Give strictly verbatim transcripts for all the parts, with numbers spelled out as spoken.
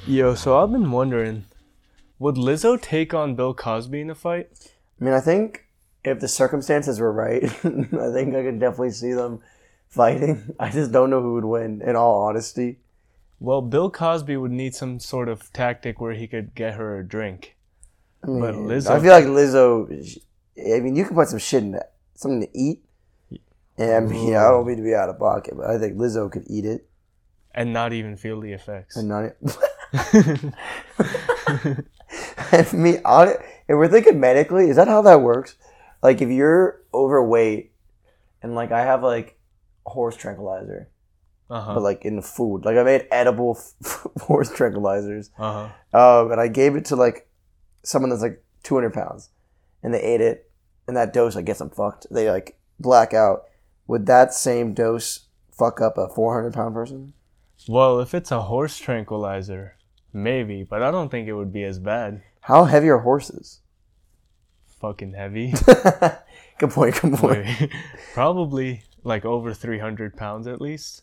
Yo, so I've been wondering, would Lizzo take on Bill Cosby in a fight? I mean, I think if the circumstances were right, I think I could definitely see them fighting. I just don't know who would win, in all honesty. Well, Bill Cosby would need some sort of tactic where he could get her a drink. I mean, But Lizzo- I feel like Lizzo, I mean, you can put some shit in that, something to eat. And I mean, I don't mean to be out of pocket, but I think Lizzo could eat it. And not even feel the effects. And not I mean, on it, if we're thinking medically, is that how that works? Like, if you're overweight and, like, I have, like, a horse tranquilizer, Uh-huh. but, like, in the food. Like, I made edible f- horse tranquilizers. Uh-huh. Um, and I gave it to, like, someone that's, like, two hundred pounds. And they ate it. And that dose, like, gets them fucked. They, like, black out. Would that same dose fuck up a four hundred pound person? Well, if it's a horse tranquilizer, maybe, but I don't think it would be as bad. How heavy are horses? Fucking heavy. Good point, good point. Wait, probably like over three hundred pounds at least.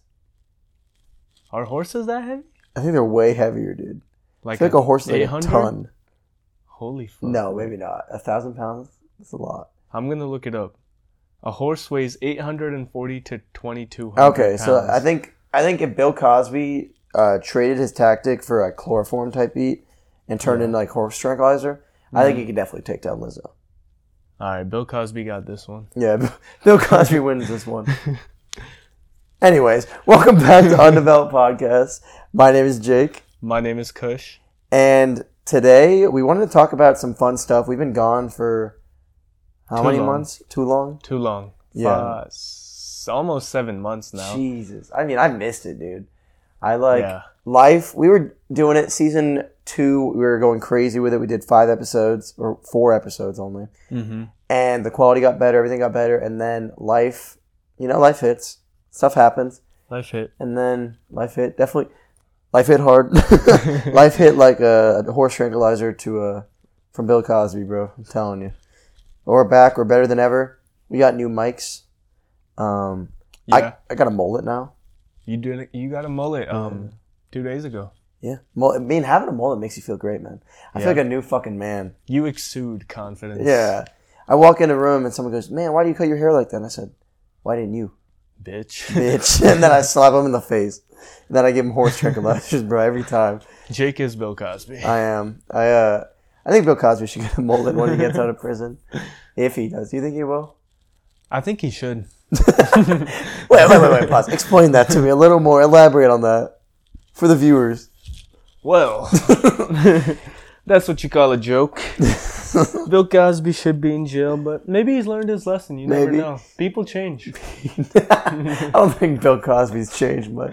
Are horses that heavy? I think they're way heavier, dude. Like, I feel like a horse is like eight a hundred? ton. Holy fuck. No, maybe not. A thousand pounds? That's a lot. I'm going to look it up. A horse weighs eight hundred forty to twenty-two hundred Okay, pounds. so I think I think if Bill Cosby uh, traded his tactic for a chloroform type beat and turned Yeah. into like horse tranquilizer, Mm-hmm. I think he could definitely take down Lizzo. All right, Bill Cosby got this one. Yeah, Bill Cosby wins this one. Anyways, welcome back to Undeveloped Podcast. My name is Jake, My name is Kush. and today we wanted to talk about some fun stuff. We've been gone for how Too many long. months? Too long? Too long. Yeah. Uh, s- almost seven months now. Jesus. I mean, I missed it, dude. I like Yeah. life. We were doing it season two. We were going crazy with it. We did five episodes or four episodes only. Mm-hmm. And the quality got better. Everything got better. And then life, you know, life hits. Stuff happens. Life hit. And then life hit. Definitely. Life hit hard. Life hit like a, a horse tranquilizer to a, from Bill Cosby, bro. I'm telling you. We're back. We're better than ever. We got new mics. Um, Yeah. I, I got a mullet now. You did. You got a mullet um two days ago. Yeah. Well, I mean, having a mullet makes you feel great, man. I feel Yeah. like a new fucking man. You exude confidence. Yeah. I walk in a room and someone goes, man, why do you cut your hair like that? And I said, why didn't you? Bitch. Bitch. And then I slap him in the face. And then I give him horse tranquilizers, bro, every time. Jake is Bill Cosby. I am. I uh, I think Bill Cosby should get a mullet when he gets out of prison. If he does. Do you think he will? I think he should. wait, wait, wait, wait. Pause. Explain that to me a little more. Elaborate on that for the viewers. Well, that's what you call a joke. Bill Cosby should be in jail, but maybe he's learned his lesson. You never Maybe. know. People change. I don't think Bill Cosby's changed much.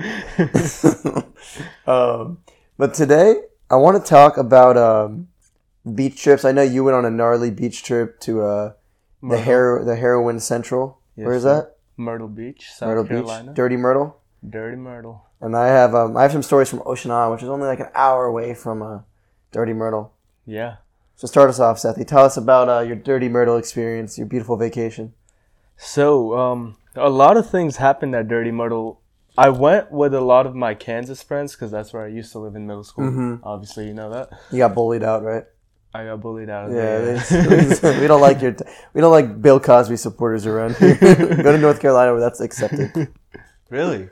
um, but today, I want to talk about um, beach trips. I know you went on a gnarly beach trip to uh, the Myrtle. Hero, the Heroin Central. Yes, Where is sir. that? Myrtle Beach, South Myrtle Carolina. Beach, Dirty Myrtle. Dirty Myrtle. And I have um, I have some stories from Ocean Isle, which is only like an hour away from uh, Dirty Myrtle. Yeah. So start us off, Sethy. Tell us about uh, your Dirty Myrtle experience, your beautiful vacation. So, um, a lot of things happened at Dirty Myrtle. I went with a lot of my Kansas friends because that's where I used to live in middle school. Mm-hmm. Obviously, you know that. You got bullied out, right? I got bullied out of Yeah, there. they- we don't like your we don't like Bill Cosby supporters around here. Go to North Carolina where that's accepted. Really?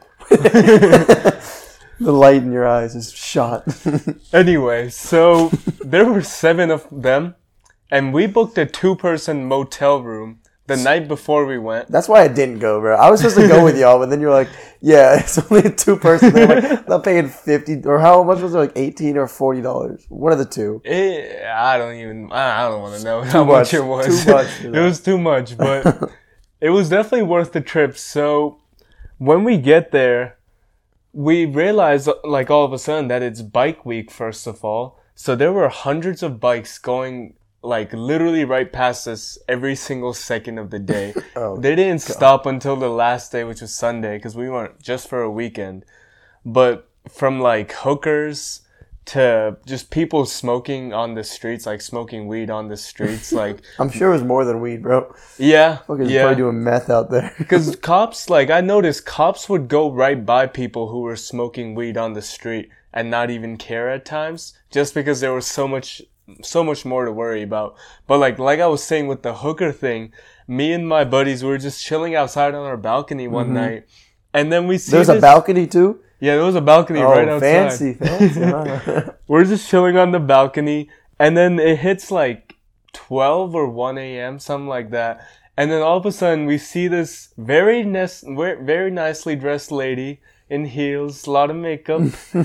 The light in your eyes is shot. Anyway, so there were seven of them, and we booked a two-person motel room the night before we went. That's why I didn't go, bro. I was supposed to go with y'all, but then you're like, yeah, it's only a two person. They're like, they're paying fifty or how much was it? Like eighteen or forty dollars. One of the two. It, I don't even. I don't want to know how much, much it was. too much for It that. was too much, but it was definitely worth the trip. So when we get there, we realize, like all of a sudden, that it's bike week. First of all, so there were hundreds of bikes going, like literally right past us every single second of the day. Oh, they didn't stop until the last day, which was Sunday, because we went just for a weekend. But from like hookers to just people smoking on the streets, like smoking weed on the streets, like I'm sure it was more than weed, bro. yeah, Fuckers yeah. probably doing meth out there. Because cops, like I noticed, cops would go right by people who were smoking weed on the street and not even care at times, just because there was so much, so much more to worry about. But like, like I was saying with the hooker thing, me and my buddies were just chilling outside on our balcony one mm-hmm. night, and then we see there's this, a balcony too. Yeah, there was a balcony oh, right outside. Fancy, fancy. We're just chilling on the balcony, and then it hits like twelve or one a.m., something like that. And then all of a sudden, we see this very ne- very nicely dressed lady in heels, a lot of makeup,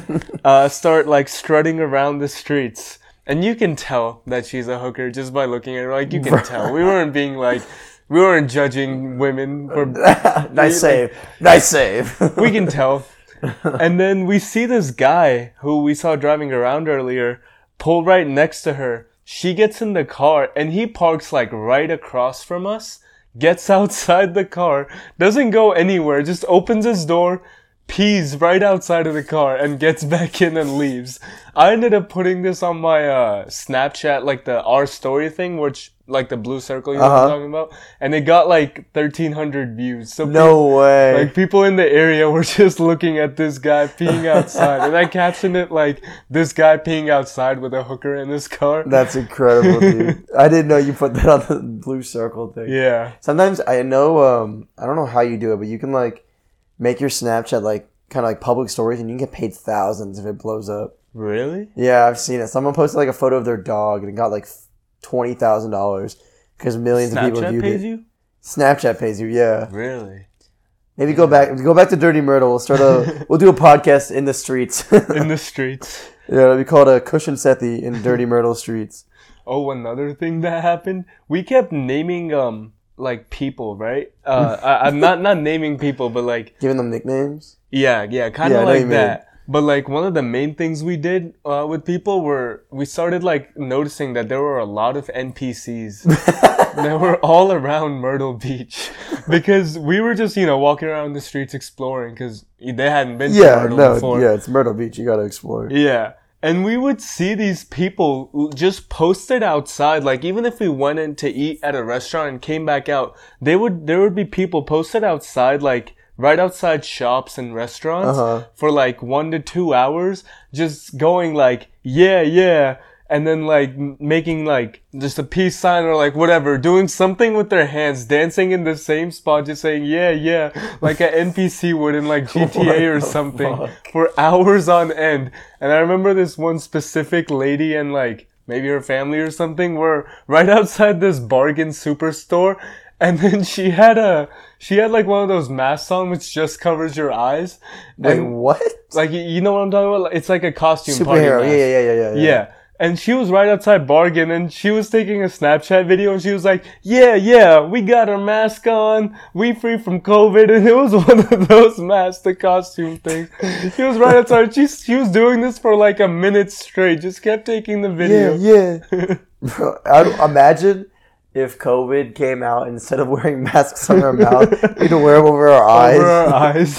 uh, start like strutting around the streets. And you can tell that she's a hooker just by looking at her. Like, you can tell. We weren't being like, we weren't judging women. For, nice save. Like, nice save. We can tell. And then we see this guy who we saw driving around earlier pull right next to her. She gets in the car and he parks like right across from us, gets outside the car, doesn't go anywhere, just opens his door, pees right outside of the car and gets back in and leaves. I ended up putting this on my uh, Snapchat, like the Our Story thing, which like the blue circle you know uh-huh. what I'm talking about, and it got like thirteen hundred views. So no people, way. Like people in the area were just looking at this guy peeing outside, and I captioned it like, "This guy peeing outside with a hooker in his car." That's incredible, dude. I didn't know you put that on the blue circle thing. Yeah. Sometimes I know, um, I don't know how you do it, but you can like make your Snapchat like kind of like public stories, and you can get paid thousands if it blows up. Really? Yeah, I've seen it. Someone posted like a photo of their dog and it got like twenty thousand dollars because millions Snapchat of people viewed pays it. You? Snapchat pays you, yeah. Really? Maybe go back, go back to Dirty Myrtle. We'll start a, we'll do a podcast in the streets. In the streets. Yeah, it'll be called a Cushion Sethi in Dirty Myrtle streets. Oh, another thing that happened, we kept naming um like people, right? Uh, I, I'm not not naming people, but like giving them nicknames. Yeah, yeah, kind of yeah, like that. But like one of the main things we did uh, with people were we started like noticing that there were a lot of N P Cs that were all around Myrtle Beach because we were just you know walking around the streets exploring because they hadn't been yeah, to Myrtle no, before. Yeah, it's Myrtle Beach. You gotta explore. Yeah. And we would see these people just posted outside, like even if we went in to eat at a restaurant and came back out, they would there would be people posted outside, like right outside shops and restaurants uh-huh. for like one to two hours, just going like, yeah, yeah, and then like making like just a peace sign or like whatever, doing something with their hands, dancing in the same spot, just saying, yeah, yeah, like an N P C would in like G T A or something fuck? For hours on end. And I remember this one specific lady and like maybe her family or something were right outside this bargain superstore. And then she had a, she had like one of those masks on which just covers your eyes. Wait, and, what? Like, you know what I'm talking about? It's like a costume Superhero. party mask. Yeah, yeah, yeah, yeah, yeah. Yeah. And she was right outside Bargain and she was taking a Snapchat video and she was like, yeah, yeah, we got our mask on. We free from COVID. And it was one of those masks, the costume thing. She was right outside. She, she was doing this for like a minute straight. Just kept taking the video. Yeah, yeah. Bro, I, imagine if COVID came out, instead of wearing masks on our mouth, we'd wear them over our eyes. Over our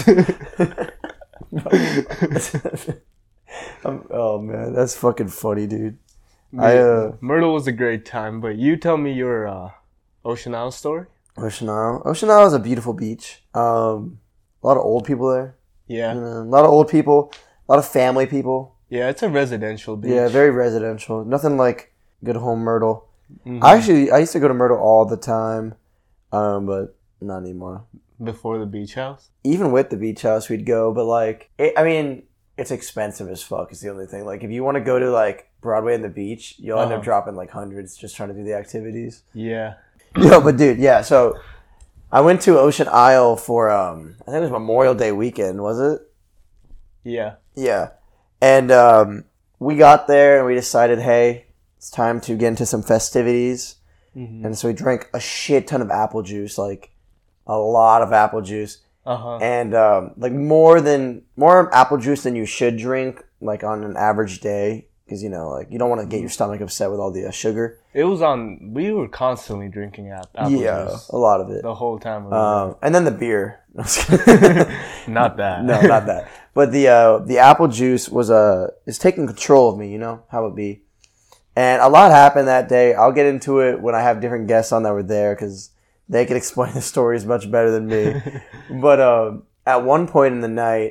eyes. um, oh man, that's fucking funny, dude. Yeah, I, uh, Myrtle was a great time, but you tell me your uh, Ocean Isle story. Ocean Isle. Ocean Isle is a beautiful beach. Um, a lot of old people there. Yeah. You know, a lot of old people. A lot of family people. Yeah, it's a residential beach. Yeah, very residential. Nothing like Good Home Myrtle. Mm-hmm. I actually, I used to go to Myrtle all the time, um, but not anymore. Before the beach house? Even with the beach house, we'd go, but like, it, I mean, it's expensive as fuck is the only thing. Like, if you want to go to like Broadway and the beach, you'll uh-huh. end up dropping like hundreds just trying to do the activities. Yeah. Yo, but dude, yeah, so I went to Ocean Isle for, um, I think it was Memorial Day weekend, was it? Yeah. Yeah. And um, we got there and we decided, hey, it's time to get into some festivities. Mm-hmm. And so we drank a shit ton of apple juice, like a lot of apple juice. Uh-huh. And um, like more than more apple juice than you should drink, like on an average day, because you know, like you don't want to get your stomach upset with all the uh, sugar. It was on. We were constantly drinking apple yeah, juice. a lot of it the whole time. Um, and then the beer. Not that. No, not that. But the uh, the apple juice was uh, is taking control of me. You know how it be. And a lot happened that day. I'll get into it when I have different guests on that were there because they can explain the stories much better than me. But um, at one point in the night,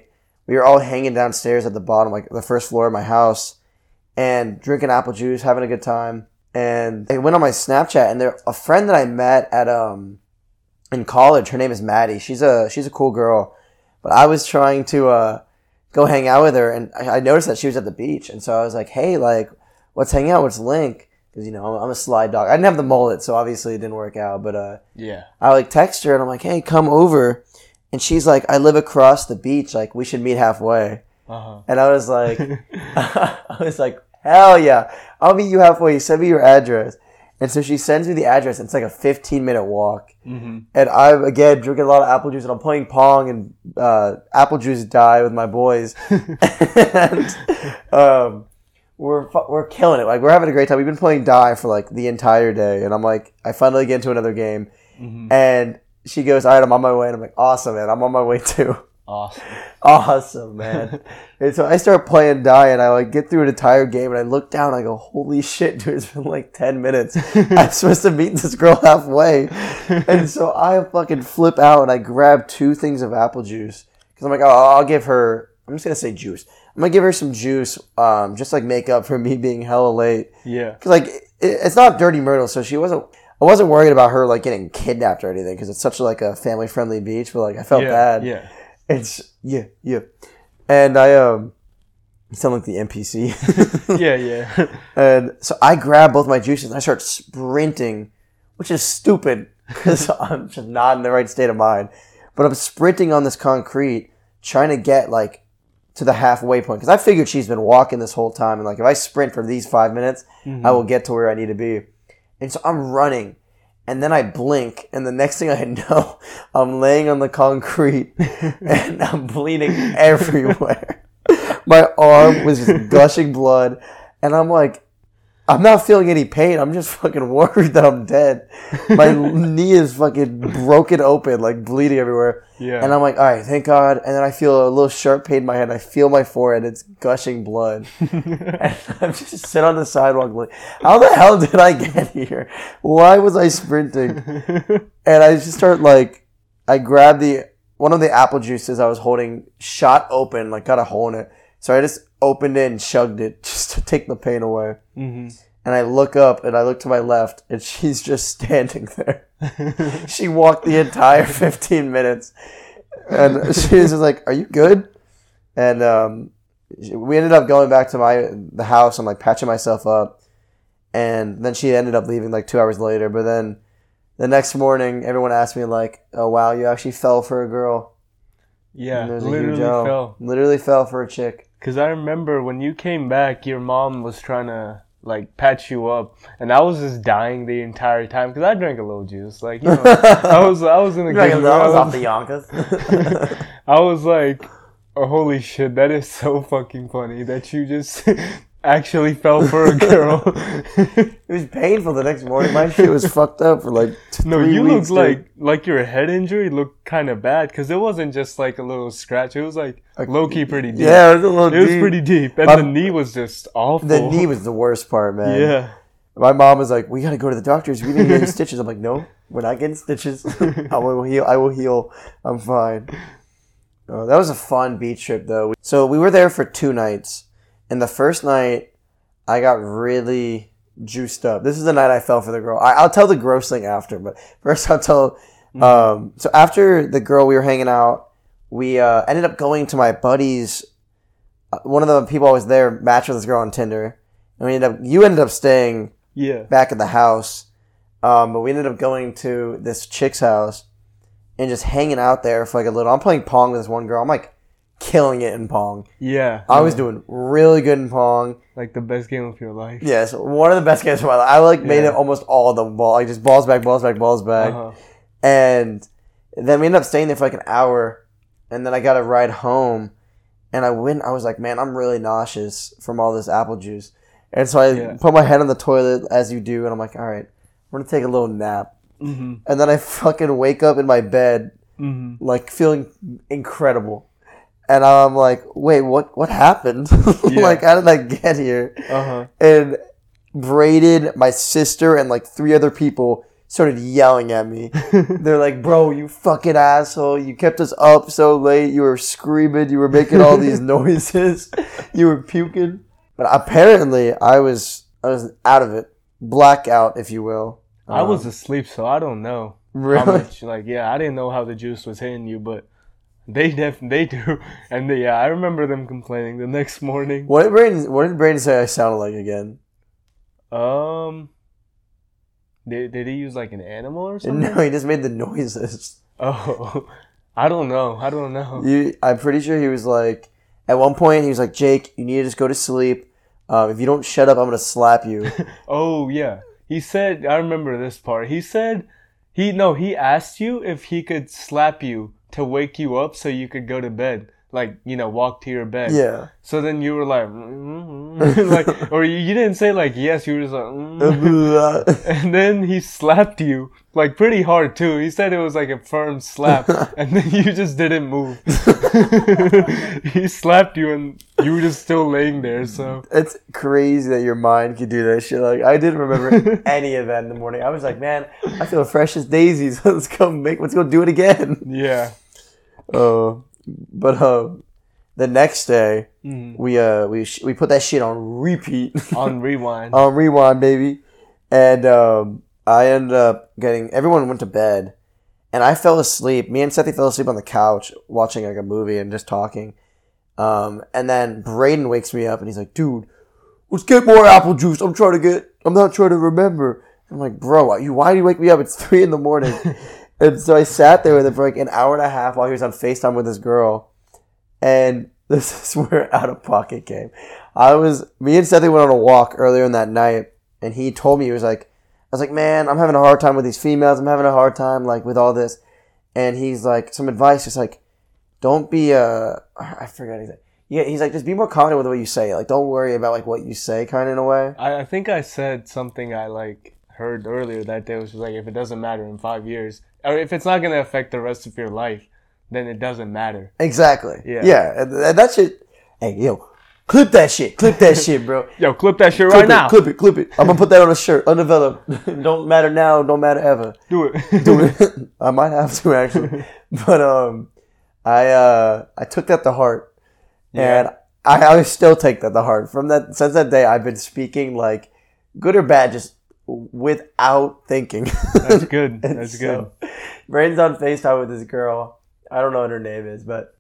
we were all hanging downstairs at the bottom, like the first floor of my house, and drinking apple juice, having a good time. And I went on my Snapchat, and there a friend that I met at um in college. Her name is Maddie. She's a she's a cool girl, but I was trying to uh go hang out with her, and I, I noticed that she was at the beach, and so I was like, hey, like, let's hang out. Let's link. Because, you know, I'm, I'm a sly dog. I didn't have the mullet, so obviously it didn't work out. But uh, yeah, I like text her, and I'm like, hey, come over. And she's like, I live across the beach. Like, we should meet halfway. Uh-huh. And I was like, I was like, hell yeah. I'll meet you halfway. Send me your address. And so she sends me the address. And it's like a fifteen minute walk. Mm-hmm. And I'm, again, drinking a lot of apple juice. And I'm playing Pong and uh, apple juice die with my boys. and um, we're we're killing it. Like, we're having a great time. We've been playing die for like the entire day. And I'm like, I finally get into another game. Mm-hmm. And she goes, all right, I'm on my way. And I'm like, awesome, man. I'm on my way too. Awesome. Awesome, man. And so I start playing die, and I like get through an entire game, and I look down, and I go, holy shit, dude, it's been like ten minutes. I'm supposed to meet this girl halfway. And so I fucking flip out, and I grab two things of apple juice. Because I'm like, oh, I'll give her, I'm just going to say juice. I'm going to give her some juice, um, just like make up for me being hella late. Yeah. Because like, it, it's not Dirty Myrtle, so she wasn't, I wasn't worried about her like getting kidnapped or anything, because it's such like a family-friendly beach, but like I felt yeah, bad. Yeah. It's yeah, yeah, and I um, you sound like the N P C. yeah, yeah. And so I grab both my juices and I start sprinting, which is stupid because I'm just not in the right state of mind. But I'm sprinting on this concrete, trying to get like to the halfway point, because I figured she's been walking this whole time, and like if I sprint for these five minutes, mm-hmm. I will get to where I need to be. And so I'm running. And then I blink, and the next thing I know, I'm laying on the concrete, and I'm bleeding everywhere. My arm was just gushing blood, and I'm like, I'm not feeling any pain. I'm just fucking worried that I'm dead. My knee is fucking broken open, like bleeding everywhere. Yeah. And I'm like, all right, thank God. And then I feel a little sharp pain in my head. I feel my forehead. It's gushing blood. And I'm just sitting on the sidewalk like, how the hell did I get here? Why was I sprinting? And I just start like, I grabbed the, one of the apple juices I was holding, shot open, like got a hole in it. So I just opened it and chugged it just to take the pain away. Mm-hmm. And I look up and I look to my left and she's just standing there. She walked the entire fifteen minutes. And she was just like, are you good? And um, we ended up going back to my the house and like patching myself up. And then she ended up leaving like two hours later. But then the next morning, everyone asked me like, oh wow, you actually fell for a girl. Yeah, literally fell. Literally fell for a chick. Because I remember when you came back, your mom was trying to, like, patch you up. And I was just dying the entire time. Because I drank a little juice. Like, you know, I was I was in a good mood. I was off the Yonkers. I was like, oh, holy shit, that is so fucking funny that you just actually fell for a girl. It was painful the next morning. My shit was fucked up for like t- no, three you weeks, looked like like your head injury looked kind of bad because it wasn't just like a little scratch. It was like low key pretty deep. Yeah, it was a little It deep. was pretty deep, and My, the knee was just awful. The knee was the worst part, man. Yeah. My mom was like, "We gotta go to the doctors. We need to get stitches." I'm like, "No, we're not getting stitches. I will heal. I will heal. I'm fine." Oh, that was a fun beach trip, though. So we were there for two nights, and the first night I got really juiced up. This is the night I fell for the girl. I, I'll tell the gross thing after, but first I'll tell. Um, so after the girl, we were hanging out. We uh, ended up going to my buddy's. Uh, one of the people I was there matched with this girl on Tinder, and we ended up. You ended up staying. Yeah. Back at the house, um, but we ended up going to this chick's house and just hanging out there for like a little. I'm playing Pong with this one girl. I'm like killing it in Pong. Yeah. I yeah. was doing really good in Pong. Like the best game of your life. Yes, one of the best games of my life. I like made yeah. it almost all of the ball. Like just balls back, balls back, balls back. Uh-huh. And then we ended up staying there for like an hour, and then I got a ride home, and I went. I was like, man, I'm really nauseous from all this apple juice. And so I yeah. put my head on the toilet, as you do, and I'm like, all right, I'm going to take a little nap. Mm-hmm. And then I fucking wake up in my bed, mm-hmm. like, feeling incredible. And I'm like, wait, what what happened? Yeah. Like, how did I get here? Uh-huh. And Braden, my sister, and, like, three other people started yelling at me. They're like, bro, you fucking asshole. You kept us up so late. You were screaming. You were making all these noises. You were puking. But apparently, I was I was out of it. Blackout, if you will. I Um, was asleep, so I don't know. Really? How much, like, yeah, I didn't know how the juice was hitting you, but they def they do. And they, yeah, I remember them complaining the next morning. What did Brayden, what did Brayden say I sounded like again? Um, did, did he use like an animal or something? No, he just made the noises. Oh, I don't know. I don't know. You, I'm pretty sure he was like, at one point, he was like, Jake, you need to just go to sleep. Um, if you don't shut up, I'm going to slap you. Oh, yeah. He said, I remember this part. He said, he, no, he asked you if he could slap you to wake you up so you could go to bed. Like, you know, walk to your bed. Yeah. So then you were like, mm-hmm. like, or you, you didn't say like yes, you were just like, mm-hmm. And then he slapped you like pretty hard too. He said it was like a firm slap, and then you just didn't move. He slapped you, and you were just still laying there. So It's crazy that your mind could do that shit. Like, I didn't remember any of that in the morning. I was like, man, I feel fresh as daisies. Let's go make, let's go do it again. yeah. Oh. But uh, the next day, Mm. we uh we sh- we put that shit on repeat, On rewind. on rewind, baby, and um, I ended up getting everyone went to bed, and I fell asleep. Me and Sethy fell asleep on the couch watching like a movie and just talking. Um, and then Brayden wakes me up and he's like, "Dude, let's get more apple juice. I'm trying to get. I'm not trying to remember." I'm like, "Bro, why you why do you wake me up? It's three in the morning." And so I sat there with him for like an hour and a half while he was on FaceTime with this girl. And this is where out of pocket came. I was, me and Sethy went on a walk earlier in that night. And he told me, he was like, I was like, man, I'm having a hard time with these females. I'm having a hard time like with all this. And he's like, some advice, just like, don't be, uh, I forgot exactly. Yeah, he's like, just be more confident with the way you say it. Like, don't worry about like what you say kind of in a way. I, I think I said something I like heard earlier that day, which was like, if it doesn't matter in five years, or if it's not going to affect the rest of your life, then it doesn't matter. Exactly. Yeah. Yeah. And, and that shit, hey, yo, clip that shit. Clip that shit, bro. Yo, clip that shit Clip right it, now. Clip it, clip it. I'm going to put that on a shirt. Undeveloped. Don't matter now. Don't matter ever. Do it. Do it. I might have to, actually. But um, I uh, I took that to heart. Yeah. And I, I still take that to heart. From that, since that day, I've been speaking like good or bad, just without thinking. That's good. And That's so, good. Brayden's on FaceTime with this girl. I don't know what her name is, but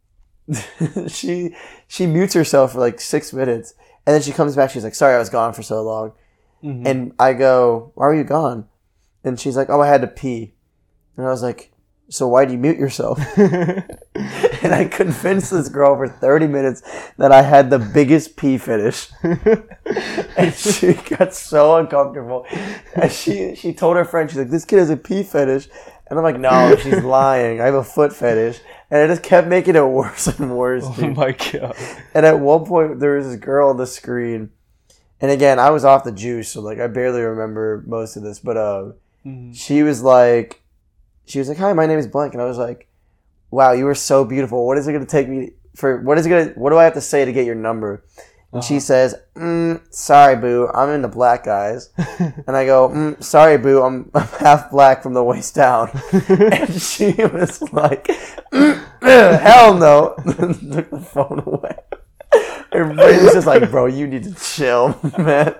she she mutes herself for like six minutes. And then she comes back. She's like, sorry, I was gone for so long. Mm-hmm. And I go, why were you gone? And she's like, oh, I had to pee. And I was like, so why do you mute yourself? And I convinced this girl for thirty minutes that I had the biggest pee finish. And she got so uncomfortable. And she, she told her friend, she's like, this kid has a pee fetish. And I'm like, no, she's lying. I have a foot fetish. And it just kept making it worse and worse. Oh Dude. my god. And at one point, there was this girl on the screen. And again, I was off the juice, so like I barely remember most of this. But uh, Mm-hmm. she was like, she was like, hi, my name is blank. And I was like, wow, you were so beautiful. What is it going to take me for, what is it going to, what do I have to say to get your number? And Uh-huh. she says, mm, sorry, boo, I'm into black guys. And I go, mm, sorry, boo, I'm, I'm half black from the waist down. And she was like, mm, hell no. Took the phone away. And Brayden's just like, bro, you need to chill, man.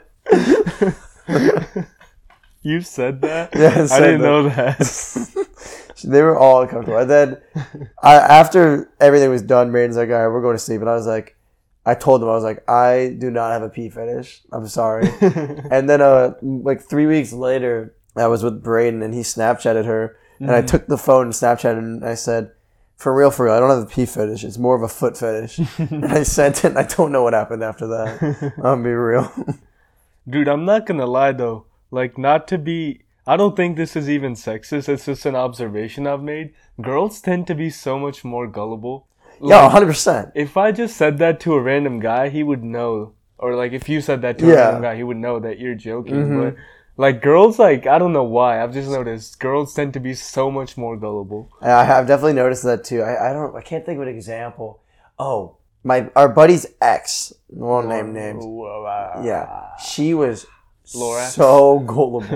You said that? Yeah, I I said didn't that. know that. They were all uncomfortable. And then I, after everything was done, Brayden's like, all right, we're going to sleep. And I was like, I told him, I was like, I do not have a pee fetish. I'm sorry. And then uh, like three weeks later, I was with Brayden and he Snapchatted her. And I took the phone and Snapchatted and I said, for real, for real, I don't have a pee fetish. It's more of a foot fetish. And I sent it and I don't know what happened after that. I'll be real. Dude, I'm not gonna lie though. Like, not to be... I don't think this is even sexist. It's just an observation I've made. Girls tend to be so much more gullible. Yeah, one hundred percent. If I just said that to a random guy, he would know. Or, like, if you said that to a Yeah. random guy, he would know that you're joking. Mhm. But, like, girls, like, I don't know why. I've just noticed girls tend to be so much more gullible. I have definitely noticed that too. I, I don't. I can't think of an example. Oh, my our buddy's ex. I won't name names. Yeah, she was Laura? so gullible.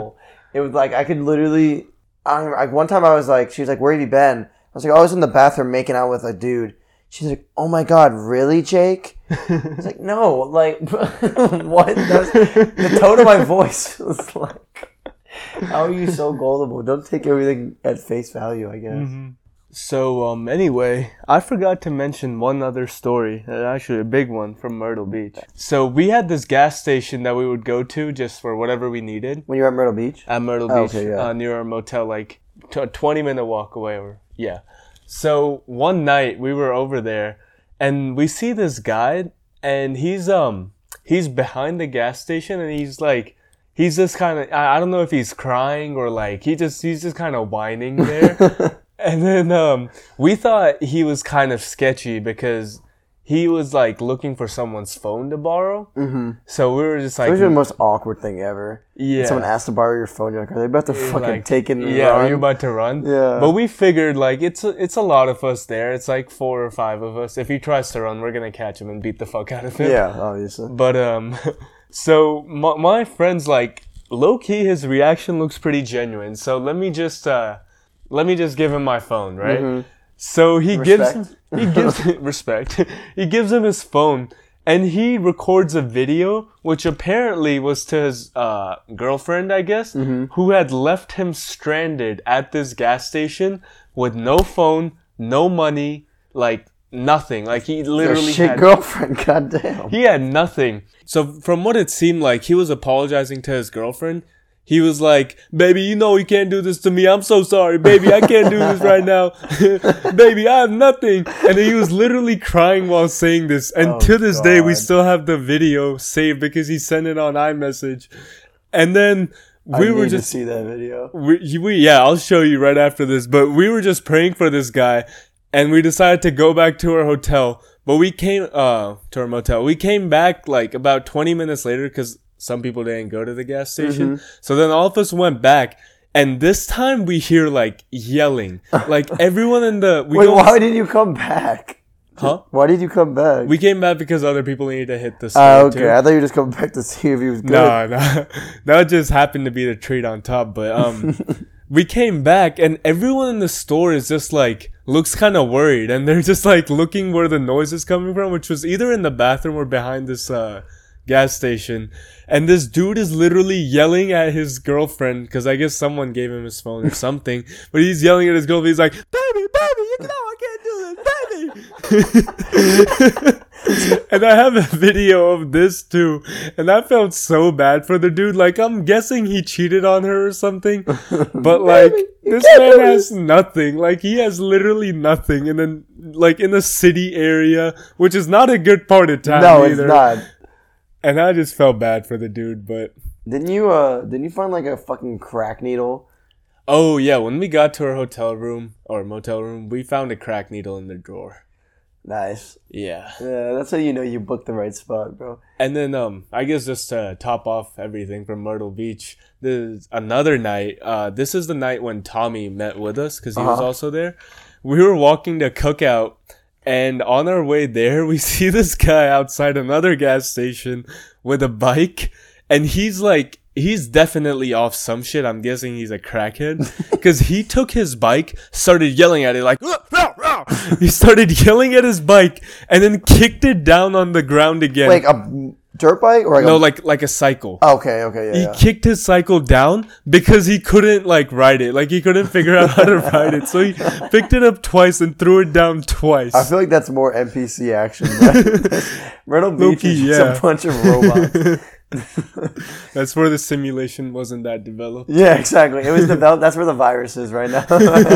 It was like I could literally. I don't remember, like one time I was like, she was like, "Where have you been?" I was like, "Oh, I was in the bathroom making out with a dude." She's like, "Oh my god, really, Jake?" I was like, "No, like what?" That was, the tone of my voice was like, "How are you so gullible? Don't take everything at face value, I guess." Mm-hmm. So, um, anyway, I forgot to mention one other story, uh, actually a big one from Myrtle Beach. So, we had this gas station that we would go to just for whatever we needed. When you were at Myrtle Beach? At Myrtle Oh, Beach, okay, yeah. uh, near our motel, like t- a twenty minute walk away. Or yeah. So, one night we were over there and we see this guy and he's, um, he's behind the gas station and he's like, he's just kind of, I, I don't know if he's crying or like, he just, he's just kind of whining there. And then um, we thought he was kind of sketchy because he was like looking for someone's phone to borrow. Mm-hmm. So we were just like, it was the most awkward thing ever. Yeah. When someone asked to borrow your phone, you're like, are they about to fucking like, take it and yeah, run? are you about to run? Yeah. But we figured like it's a, it's a lot of us there. It's like four or five of us. If he tries to run, we're gonna catch him and beat the fuck out of him. Yeah, obviously. But um, so my, my friend's like, low key, his reaction looks pretty genuine. So let me just uh. Let me just give him my phone, right? Mm-hmm. So he Respect. gives him, he gives respect. He gives him his phone, and he records a video, which apparently was to his uh, girlfriend, I guess, mm-hmm. who had left him stranded at this gas station with no phone, no money, like nothing. Like he literally Your shit had girlfriend. Goddamn. He had nothing. So from what it seemed like, he was apologizing to his girlfriend. He was like, baby, you know you can't do this to me. I'm so sorry, baby. I can't do this right now. Baby, I have nothing. And he was literally crying while saying this. And oh, to this God. day, we still have the video saved because he sent it on iMessage. And then we I were need just to see that video. We, we, yeah, I'll show you right after this. But we were just praying for this guy. And we decided to go back to our hotel. But we came, uh, to our motel. We came back like about twenty minutes later because some people didn't go to the gas station. Mm-hmm. So then all of us went back. And this time we hear like yelling. Like everyone in the... We Wait, why didn't you come back? Huh? Why did you come back? We came back because other people needed to hit the Ah, uh, okay. too. I thought you were just coming back to see if he was good. No, no. That just happened to be the treat on top. But um, we came back and everyone in the store is just like... looks kind of worried. And they're just like looking where the noise is coming from. Which was either in the bathroom or behind this... uh gas station, and this dude is literally yelling at his girlfriend because I guess someone gave him his phone or something, but he's yelling at his girlfriend. He's like, baby, baby, you know I can't do this, baby. And I have a video of this too, and I felt so bad for the dude. Like, I'm guessing he cheated on her or something, but like, baby, this man has nothing. Like, he has literally nothing, and then like in a city area, which is not a good part of town. No, either. It's not. And I just felt bad for the dude, but... Didn't you, uh, didn't you find, like, a fucking crack needle? Oh, yeah, when we got to our hotel room, or motel room, we found a crack needle in the drawer. Nice. Yeah. Yeah, that's how you know you booked the right spot, bro. And then, um, I guess just to top off everything from Myrtle Beach, there's another night, uh, this is the night when Tommy met with us, because he uh-huh. was also there. We were walking to Cookout, and on our way there, we see this guy outside another gas station with a bike. And he's like, he's definitely off some shit. I'm guessing he's a crackhead. Because he took his bike, started yelling at it like, rah, rah, rah. He started yelling at his bike and then kicked it down on the ground again. Like a dirt bike? Or like no, a... like like a cycle. Oh, okay, okay, yeah. He yeah. kicked his cycle down because he couldn't like ride it. Like he couldn't figure out how to ride it. So he picked it up twice and threw it down twice. I feel like that's more N P C action. Myrtle Beach Low-key, is just yeah. a bunch of robots. That's where the simulation wasn't that developed. Yeah, exactly. It was developed. That's where the virus is right now.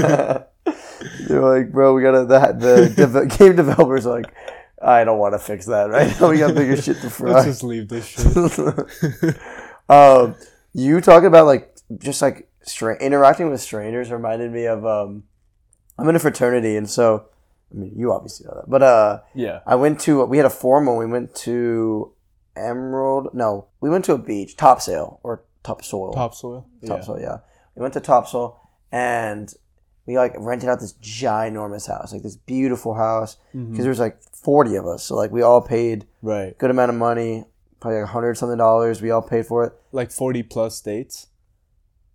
They're like, bro, we gotta. The, the dev- game developers are like, I don't want to fix that right now. We got bigger shit to fry. Let's just leave this shit. um, you talk about like just like stra- interacting with strangers reminded me of. Um, I'm in a fraternity, and so I mean, you obviously know that, but uh, yeah, I went to. We had a formal. We went to Emerald. No, we went to a beach, Topsail or Topsoil. Topsoil. Topsoil. Yeah. yeah, we went to Topsoil, and we like rented out this ginormous house, like this beautiful house, because mm-hmm. there was like forty of us, so like we all paid right good amount of money, probably like a hundred something dollars. We all paid for it, like forty plus dates.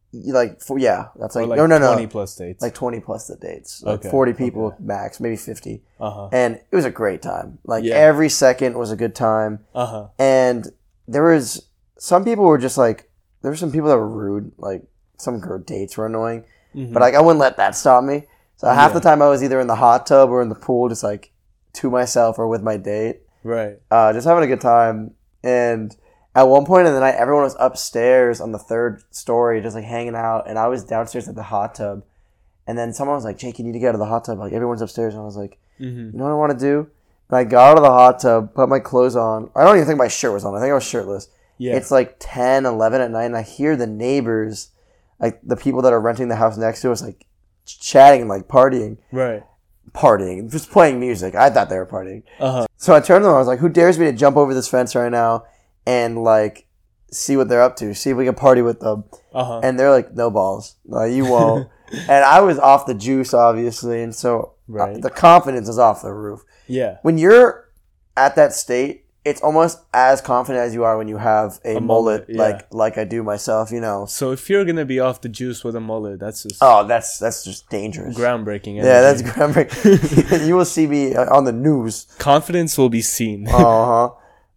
like for, yeah, that's like, Or like no, no, no, twenty plus dates. like twenty plus the dates, like Okay, forty people okay. max, maybe fifty, uh-huh. and it was a great time. Like Yeah. every second was a good time, Uh-huh. and there was some people were just like there were some people that were rude, like some girl dates were annoying, Mhm. but like I wouldn't let that stop me. So half Yeah. the time I was either in the hot tub or in the pool, just like to myself or with my date, Right. uh, just having a good time. And at one point in the night, everyone was upstairs on the third story, just like hanging out, and I was downstairs at the hot tub. And then someone was like, "Jake, you need to get out of the hot tub. Like everyone's upstairs." And I was like, Mm-hmm. "You know what I want to do?" And I got out of the hot tub, put my clothes on. I don't even think my shirt was on. I think I was shirtless. Yeah. It's like ten, eleven at night, and I hear the neighbors, like the people that are renting the house next to us, like chatting and like partying, right. partying, just playing music. I thought they were partying. Uh-huh. So I turned to them. I was like, "Who dares me to jump over this fence right now and like see what they're up to? See if we can party with them?" Uh-huh. And they're like, "No balls, no, you won't." And I was off the juice, obviously, and so Right. uh, the confidence is off the roof. Yeah. When you're at that state, it's almost as confident as you are when you have a, A mullet, mullet, yeah. like like I do myself. You know. So if you're gonna be off the juice with a mullet, that's just Oh, that's that's just dangerous. groundbreaking. Yeah, that's energy. groundbreaking. You will see me uh, on the news. Confidence will be seen. Uh huh.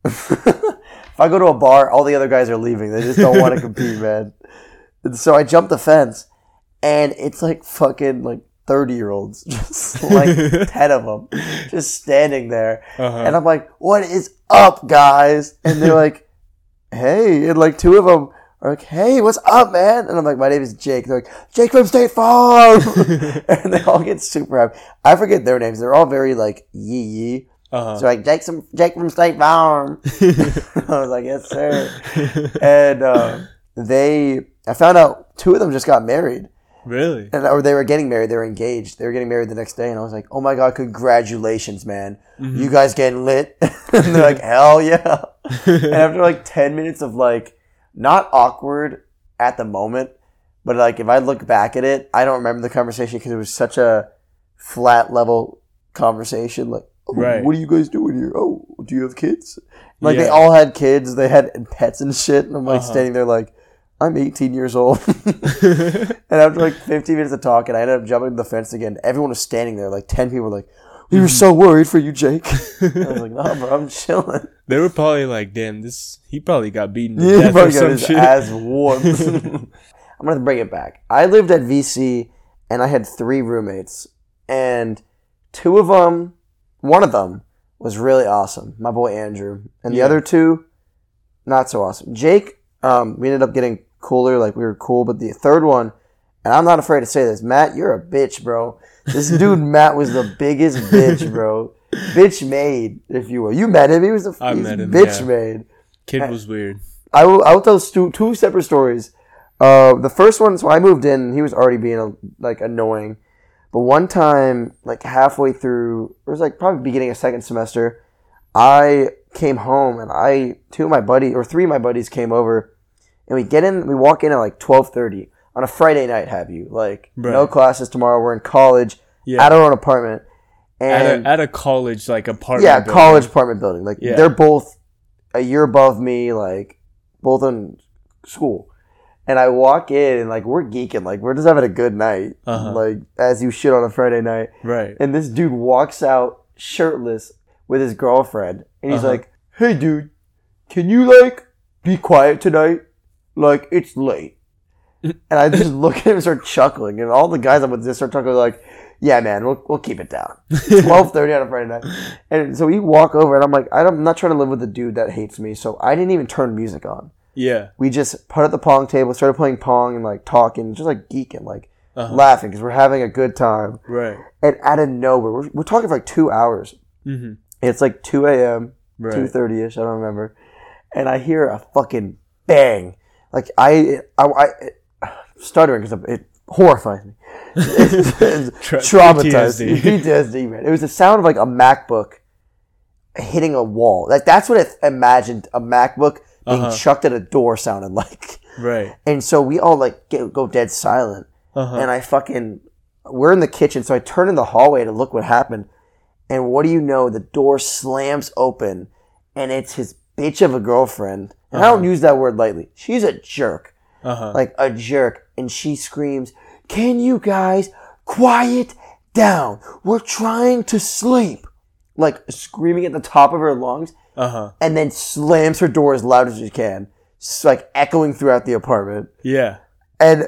If I go to a bar, all the other guys are leaving. They just don't want to compete, man. And so I jumped the fence, and it's like fucking like thirty year olds, just like ten of them, just standing there, Uh-huh. and I'm like, "What is up, guys?" And they're like, "Hey," and like two of them are like, "Hey, what's up, man?" And I'm like, "My name is Jake." They're like, "Jake from State Farm," and they all get super happy. I forget their names. They're all very like yee yee. Uh-huh. So like Jake, some Jake from State Farm. I was like, "Yes, sir." And uh, they, I found out two of them just got married, Really? and or they were getting married. They were engaged. They were getting married the next day, and I was like, "Oh my god, congratulations, man! Mm-hmm. You guys getting lit?" And they're like, "Hell yeah!" And after like ten minutes of like not awkward at the moment, but like if I look back at it, I don't remember the conversation because it was such a flat level conversation. Like, oh, Right. what are you guys doing here? Oh, do you have kids? Like they Yeah. all had kids. They had pets and shit. And I'm like Uh-huh. standing there like, I'm eighteen years old. And after like fifteen minutes of talking, I ended up jumping the fence again. Everyone was standing there. Like ten people were like, we were so worried for you, Jake. I was like, no, bro, I'm chilling. They were probably like, "Damn, this he probably got beaten to Yeah, he death or probably got some his shit." ass whooped. I'm going to bring it back. I lived at V C, and I had three roommates. And two of them, one of them, was really awesome. My boy Andrew. And the Yeah. other two, not so awesome. Jake, um, we ended up getting cooler. Like, we were cool. But the third one, and I'm not afraid to say this, Matt, you're a bitch, bro. This dude, Matt, was the biggest bitch, bro. Bitch made, if you will. You met him. He was the I he's met him, bitch yeah. made. Kid was weird. I will. I will tell two, two separate stories. Uh, the first one, so I moved in. He was already being a, like annoying, but one time, like halfway through, it was like probably beginning of second semester. I came home and I two of my buddies or three of my buddies came over, and we get in. We walk in at like twelve thirty on a Friday night. Have you like Right. no classes tomorrow? We're in college Yeah. at our own apartment, At and a, at a college like apartment. yeah, building. college apartment building. Like Yeah. they're both a year above me, like both in school. And I walk in and like we're geeking, like we're just having a good night, Uh-huh. like as you should on a Friday night. Right. And this dude walks out shirtless with his girlfriend, and he's Uh-huh. like, "Hey, dude, can you like be quiet tonight? Like it's late." And I just look at him and start chuckling, and all the guys I'm with just start chuckling like, "Yeah, man, we'll we'll keep it down." twelve thirty on a Friday night, and so we walk over, and I'm like, I'm not trying to live with a dude that hates me, so I didn't even turn music on. Yeah. We just put at the pong table, started playing pong, and like talking, just like geeking, like Uh-huh. laughing because we're having a good time. Right. And out of nowhere, we're, we're talking for like two hours. Mm-hmm. It's like two a.m., Right. two thirty ish, I don't remember. And I hear a fucking bang. Like, I, I, I stuttering because it horrifies me. It's, it's Tra- traumatized. P T S D. P T S D, man. It was the sound of like a MacBook hitting a wall. Like, that's what I imagined a MacBook being Uh-huh. chucked at a door sounded like. Right. And so we all like get, go dead silent. Uh-huh. And I fucking, we're in the kitchen, so I turn in the hallway to look what happened. And what do you know? The door slams open, and it's his bitch of a girlfriend. And I don't Uh-huh. use that word lightly. She's a jerk. Uh-huh. Like a jerk. And she screams, "Can you guys quiet down? We're trying to sleep." Like screaming at the top of her lungs. Uh-huh. And then slams her door as loud as she can. It's like echoing throughout the apartment. Yeah. And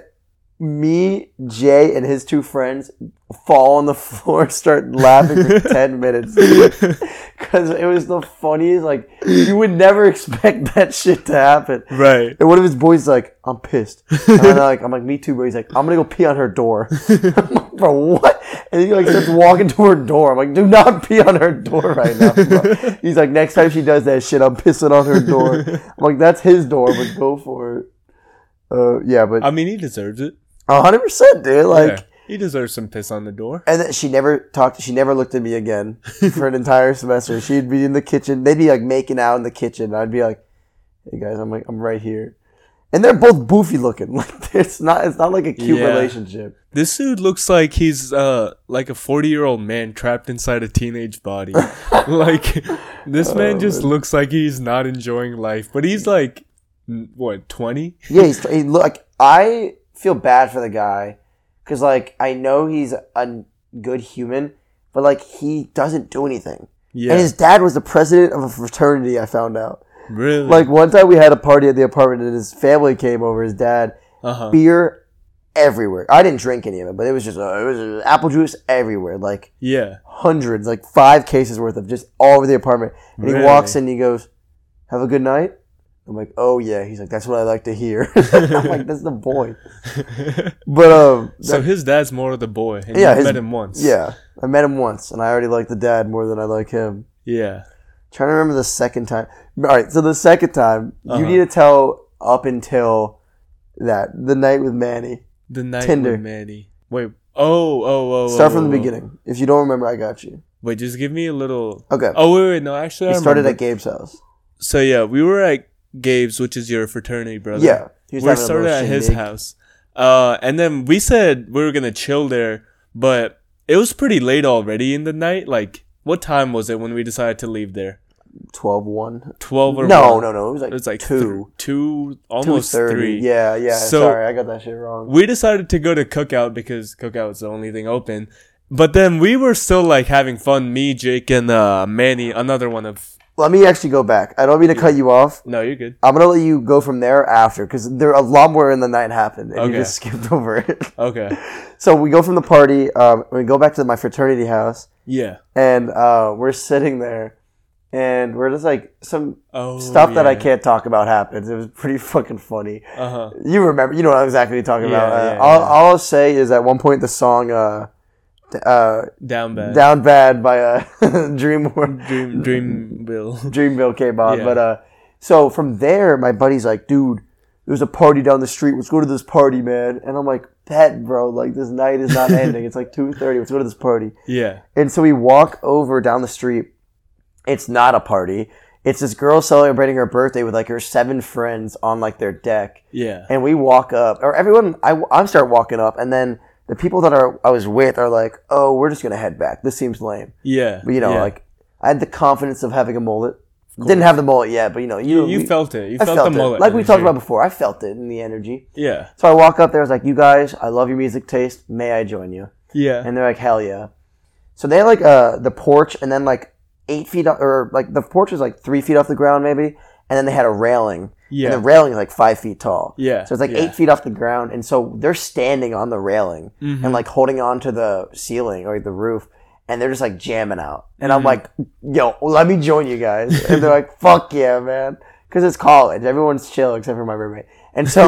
me, Jay, and his two friends fall on the floor, start laughing for ten minutes. Because it was the funniest. Like, you would never expect that shit to happen. Right. And one of his boys is like, "I'm pissed." And I'm like, I'm like, "Me too," bro. He's like, "I'm going to go pee on her door." I'm like, "Bro, what?" And he like starts walking to her door. I'm like, "Do not pee on her door right now, bro." He's like, "Next time she does that shit, I'm pissing on her door." I'm like, "That's his door, but go for it." Uh, yeah, but I mean, he deserves it. A hundred percent, dude. Like, yeah, he deserves some piss on the door. and then she never talked. She never looked at me again for an entire semester. She'd be in the kitchen. They'd be like making out in the kitchen. And I'd be like, "Hey guys, I'm like, I'm right here." And they're both boofy looking. Like, it's not. It's not like a cute Yeah. relationship. This dude looks like he's uh like a forty year old man trapped inside a teenage body. Like, this man Oh, just man. looks like he's not enjoying life. But he's like, n- what, twenty? Yeah, he's he look. Like, I feel bad for the guy because like I know he's a good human, but like he doesn't do anything. Yeah. And his dad was the president of a fraternity. I found out. Really? Like one time we had a party at the apartment and his family came over. His dad, uh-huh. beer everywhere. I didn't drink any of it, but it was just uh, it was uh, apple juice everywhere. Like Yeah. hundreds, like five cases worth of just all over the apartment. And Really? he walks in and he goes, "Have a good night." I'm like, "Oh yeah." He's like, "That's what I like to hear." I'm like, "That's the boy." But um, So that- his dad's more of the boy. And Yeah, you his- met him once. yeah, I met him once, and I already like the dad more than I like him. Yeah. Trying to remember the second time. All right, so the second time, Uh-huh. you need to tell up until that the night with Manny. The night Tinder. with Manny. Wait. Oh, oh, oh. Start oh, from the oh. beginning. If you don't remember, I got you. Wait, just give me a little. Okay. Oh, wait, wait. No, actually, He I started remember. at Gabe's house. So, yeah, we were at Gabe's, which is your fraternity brother. Yeah, he was We having a started little at his shindig. house. Uh, and then we said we were going to chill there, but it was pretty late already in the night. Like, what time was it when we decided to leave there? twelve one twelve or No, one? no, no. It was like, It was like two. th- two, two almost thirty. three. Yeah, yeah. So- Sorry, I got that shit wrong. We decided to go to Cookout because Cookout was the only thing open. But then we were still like having fun. Me, Jake, and uh, Manny. Another one of. Let me actually go back. I don't mean to cut you off. No, you're good. I'm gonna let you go from there after because there a lot more in the night happened, and you Okay. just skipped over it. Okay. So we go from the party. Um, we go back to my fraternity house, Yeah. and uh, we're sitting there, and we're just like some Oh. stuff that I yeah. can't talk about happens. It was pretty fucking funny. Uh huh. You remember? You know exactly what I'm talking Yeah, about. Uh, yeah, all, yeah. all I'll say is at one point the song uh, uh, Down bad. "Down Bad" by uh, Dream Dream Dream Bill. Dreamville came on. Yeah. But uh, so from there, my buddy's like, "Dude, there's a party down the street. Let's go to this party, man." And I'm like, "Bet, bro. Like this night is not ending. It's like two thirty. Let's go to this party." Yeah. And so we walk over down the street. It's not a party. It's this girl celebrating her birthday with like her seven friends on like their deck. Yeah. And we walk up, or everyone, I, I start walking up, and then the people that are I was with are like, "Oh, we're just gonna head back. This seems lame." Yeah. But you know, yeah. like I had the confidence of having a mullet. Didn't have the mullet yet, but you know, you you, you we- felt it. You I felt, felt the it. mullet. Like we energy. talked about before. I felt it in the energy. Yeah. So I walk up there. I was like, "You guys, I love your music taste. May I join you?" Yeah. And they're like, "Hell yeah!" So they had like uh the porch, and then like eight feet off, or like the porch was like three feet off the ground maybe, and then they had a railing. Yeah. And the railing is like five feet tall. Yeah, So it's like yeah. eight feet off the ground, and so they're standing on the railing Mm-hmm. and like holding on to the ceiling or the roof, and they're just like jamming out. And Mm-hmm. I'm like, "Yo, let me join you guys." And they're like, "Fuck yeah, man," because it's college. Everyone's chill except for my roommate, and so.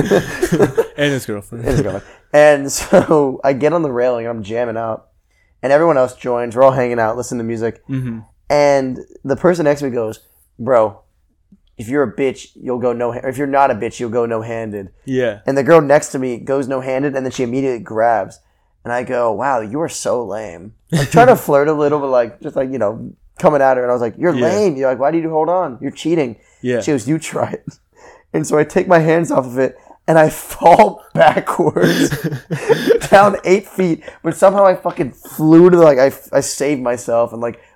and his girlfriend. His girlfriend. And so I get on the railing, I'm jamming out, and everyone else joins. We're all hanging out, listening to music. Mm-hmm. And the person next to me goes, "Bro, if you're a bitch, you'll go no. Or if you're not a bitch, you'll go no handed." Yeah. And the girl next to me goes no handed, and then she immediately grabs. And I go, "Wow, you are so lame." I'm trying to flirt a little, but like just like you know, coming at her, and I was like, "You're Yeah. lame." You're like, "Why do you hold on? You're cheating." Yeah. She goes, "You try it." And so I take my hands off of it, and I fall backwards down eight feet. But somehow I fucking flew to the, like I, I saved myself and like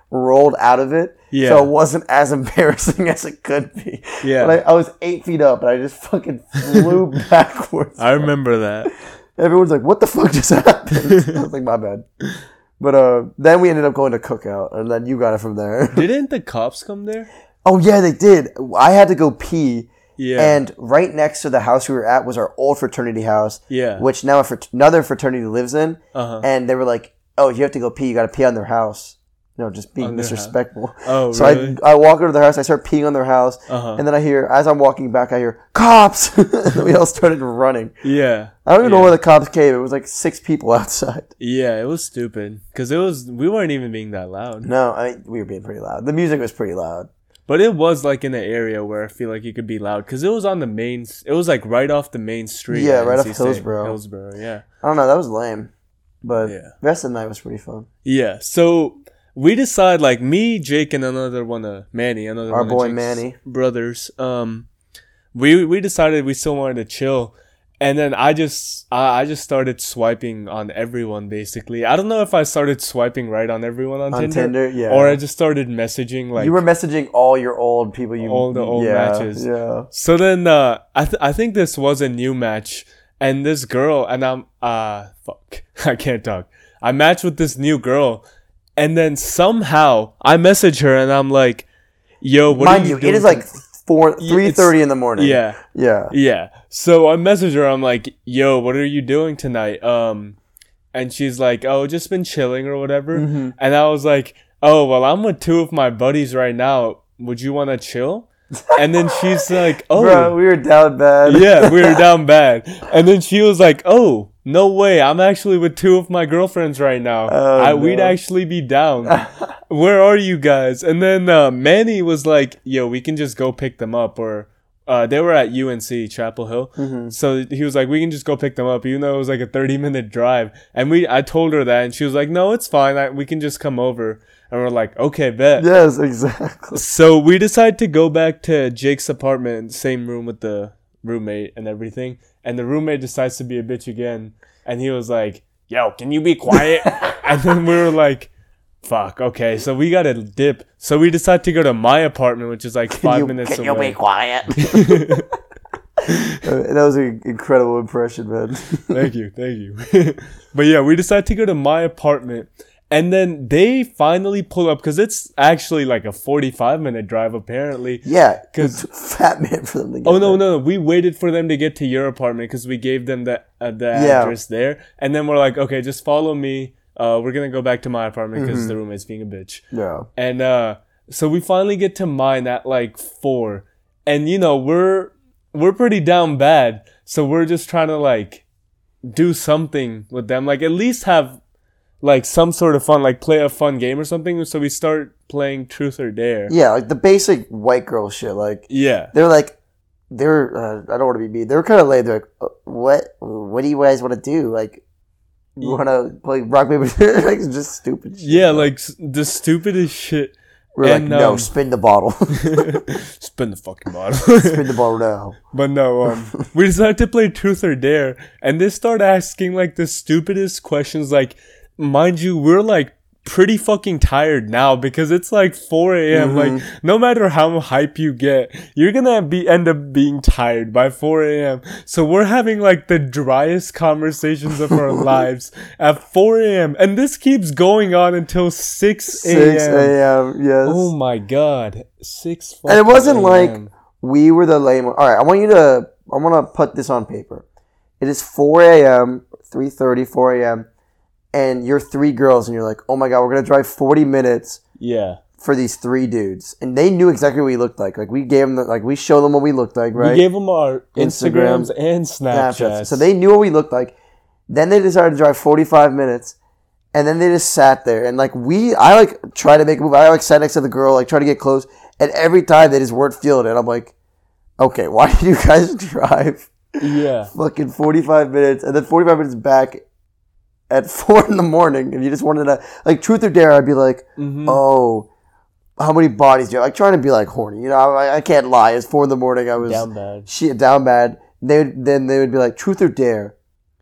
rolled out of it. Yeah. So it wasn't as embarrassing as it could be. Yeah. But I, I was eight feet up and I just fucking flew backwards. I remember that. Everyone's like, what the fuck just happened? I was like, my bad. But uh, then we ended up going to Cookout, and then you got it from there. Didn't the cops come there? Oh, yeah, they did. I had to go pee. Yeah. And right next to the house we were at was our old fraternity house. Yeah. Which now a frat- another fraternity lives in. Uh-huh. And they were like, oh, you have to go pee. You got to pee on their house. You know, just being On their disrespectful. house. Oh, so really? I I walk over to their house. I start peeing on their house. Uh-huh. And then I hear, as I'm walking back, I hear, cops! And we all started running. Yeah. I don't even yeah. know where the cops came. It was like six people outside. Yeah, it was stupid. Because it was, we weren't even being that loud. No, I we were being pretty loud. The music was pretty loud. But it was like in an area where I feel like you could be loud. Because it was on the main, it was like right off the main street. Yeah, at right off N C State. Hillsborough. Hillsborough, yeah. I don't know. That was lame. But Yeah. the rest of the night was pretty fun. Yeah, so we decide, like, me, Jake, and another one of Manny, another Our one boy of Jake's Manny. brothers. Um, we we decided we still wanted to chill, and then I just I, I just started swiping on everyone. Basically, I don't know if I started swiping right on everyone on, On Tinder, Tinder, yeah. or I just started messaging like You were messaging all your old people. You all the old yeah, matches. Yeah. So then uh, I th- I think this was a new match, and this girl and I'm uh fuck I can't talk. I matched with this new girl. And then somehow I message her and I'm like, "Yo, what Mind are you, you, doing?" it is like four, Yeah, three thirty in the morning. Yeah, Yeah. yeah. So I message her. I'm like, "Yo, what are you doing tonight?" Um, and she's like, "Oh, just been chilling or whatever." Mm-hmm. And I was like, "Oh, well, I'm with two of my buddies right now. Would you want to chill?" And then she's like, "Oh, Bro, we were down bad. yeah, we were down bad." And then she was like, "Oh, no way. I'm actually with two of my girlfriends right now. Oh, I, no. We'd actually be down. Where are you guys?" And then uh, Manny was like, "Yo, we can just go pick them up." Or uh, they were at U N C, Chapel Hill. Mm-hmm. So he was like, "We can just go pick them up," even though it was like a thirty minute drive. And we, I told her that, and she was like, "No, it's fine. I, we can just come over." And we're like, "Okay, bet." Yes, exactly. So we decide to go back to Jake's apartment, same room with the roommate and everything. And the roommate decides to be a bitch again. And he was like, "Yo, can you be quiet?" And then we were like, fuck, okay. So we got to dip. So we decide to go to my apartment, which is like five you, minutes can away. Can you be quiet? Uh, that was an incredible impression, man. Thank you. Thank you. But yeah, we decide to go to my apartment. And then they finally pull up because it's actually like a forty-five minute drive, apparently. Yeah, 'Cause- fat man for them to get Oh, no, there. no, no. We waited for them to get to your apartment because we gave them the, uh, the Yeah. address there. And then we're like, okay, just follow me. Uh, we're going to go back to my apartment because Mm-hmm. the roommate's being a bitch. Yeah. And uh, so we finally get to mine at like four. And, you know, we're we're pretty down bad. So we're just trying to like do something with them. Like at least have like some sort of fun, like play a fun game or something. So we start playing Truth or Dare. Yeah, like the basic white girl shit. Like, Yeah. they're like, they're, uh, I don't want to be mean. They were kind of lame. They're like, uh, what, what do you guys want to do? Like, you want to play rock, paper, scissors? Like, it's just stupid shit. Yeah, like s- the stupidest shit. We're and, like, no, um, spin the bottle. Spin the fucking bottle. Spin the bottle now. But no, um, we decided to play Truth or Dare, and they start asking like the stupidest questions. Like, mind you, we're like pretty fucking tired now because it's like four a.m. Mm-hmm. Like, no matter how hype you get, you're gonna be end up being tired by four a.m. So we're having like the driest conversations of our lives at four a.m. and this keeps going on until six a.m. six a.m., yes. Oh my god, six. And it wasn't like a.m. we were the lame. All right, I want you to. I want to put this on paper. It is four a.m., three thirty, four a.m., and you're three girls, and you're like, "Oh my god, we're gonna drive forty minutes Yeah. for these three dudes," and they knew exactly what we looked like. Like we gave them, the, like we showed them what we looked like, right? We gave them our Instagrams, Instagrams and Snapchats. So they knew what we looked like. Then they decided to drive forty-five minutes, and then they just sat there. And like we, I like tried to make a move. I like sat next to the girl, like try to get close, and every time they just weren't feeling it. I'm like, okay, why did you guys drive Yeah. fucking forty-five minutes and then forty-five minutes back at four in the morning? If you just wanted to, like, Truth or Dare, I'd be like, Mm-hmm. oh, how many bodies do you have? Like, trying to be like horny. You know, I, I can't lie. It's four in the morning. I was Down bad. shit down bad. They would, then they would be like, Truth or Dare.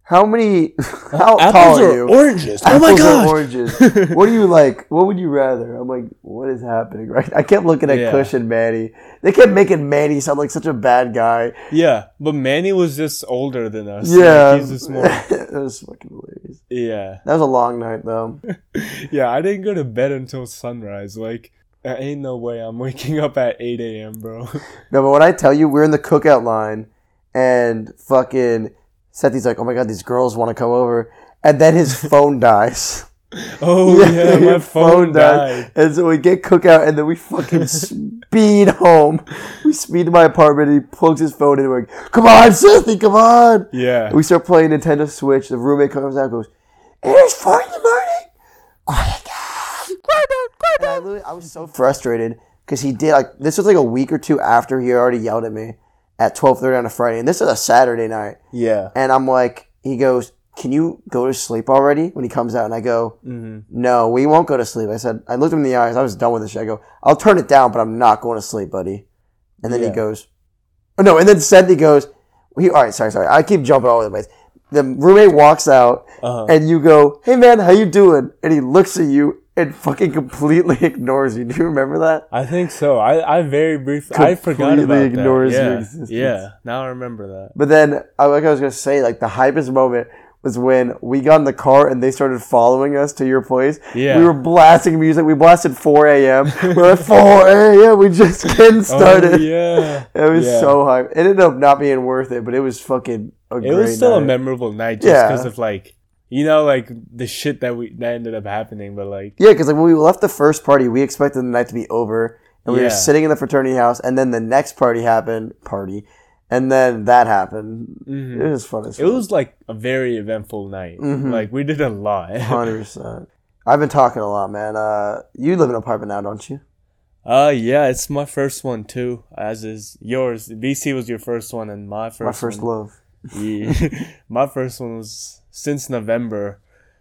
How many? How Apples tall or are you? oranges? Apples oh my or god! oranges? What do you like? What would you rather? I'm like, what is happening? Right? I kept looking at Yeah. Kush and Manny. They kept making Manny sound like such a bad guy. Yeah, but Manny was just older than us. Yeah, like, he's just more. that was fucking hilarious. Yeah, That was a long night though. yeah. I didn't go to bed until sunrise. Like, there ain't no way I'm waking up at eight a.m., bro. No, but when I tell you, we're in the cookout line, and fucking Sethy's like, "Oh my god, these girls want to come over," and then his phone dies. Oh yeah, my phone died. And so we get cookout, and then we fucking speed home. We speed to my apartment, and he plugs his phone in, and we're like, "Come on, Sethy, come on!" Yeah. And we start playing Nintendo Switch. The roommate comes out and goes, "It is four in the morning. Quiet down, quiet down, quiet down." I, literally, I was so frustrated because he did like this was like a week or two after he already yelled at me at twelve thirty on a Friday, and this is a Saturday night. Yeah. And I'm like, he goes, "Can you go to sleep already?" When he comes out, and I go, Mm-hmm. "No, we won't go to sleep." I said, I looked him in the eyes. I was done with this shit. I go, "I'll turn it down, but I'm not going to sleep, buddy." And then Yeah. he goes, oh, no, and then Sethy goes, he, all right, sorry, sorry. I keep jumping all over the place. The roommate walks out, uh-huh. and you go, "Hey, man, how you doing?" And he looks at you and fucking completely ignores you. Do you remember that? I think so. I, I very briefly, I forgot about Completely ignores that. your Yeah. existence. Yeah, now I remember that. But then, I- like I was going to say, like the hypest moment was when we got in the car and they started following us to your place. Yeah. We were blasting music. We blasted four a.m. We're at four a.m. We just getting started. Oh, yeah. It was yeah. so hype. It ended up not being worth it, but it was fucking a It great was still night. a memorable night just Yeah. because of like, you know, like the shit that we that ended up happening. But like, Yeah, because like when we left the first party, we expected the night to be over, and we Yeah. were sitting in the fraternity house, and then the next party happened, party, and then that happened. Mhm. It was fun as it fuck. was like a very eventful night. Mhm. Like we did a lot. one hundred percent. I've been talking a lot, man. Uh, you live in an apartment now, don't you? Uh yeah, it's my first one too, as is yours. B C was your first one, and my first My first one, love. Yeah, my first one was since November.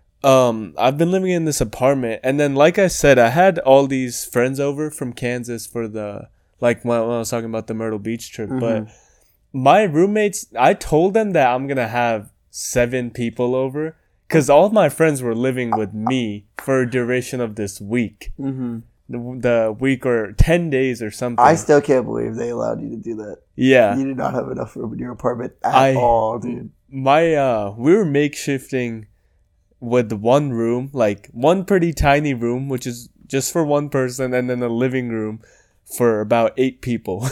Um, I've been living in this apartment, and then like I said, I had all these friends over from Kansas for the like when, when I was talking about the Myrtle Beach trip. Mm-hmm. But my roommates, I told them that I'm gonna have seven people over because all of my friends were living with me for a duration of this week. Mm-hmm. The, the week or ten days or something. I still can't believe they allowed you to do that. yeah. You did not have enough room in your apartment at I- all, dude. My uh we were makeshifting with one room, like one pretty tiny room, which is just for one person, and then a living room for about eight people.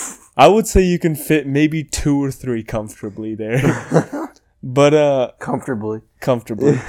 I would say you can fit maybe two or three comfortably there. But uh Comfortably. comfortably.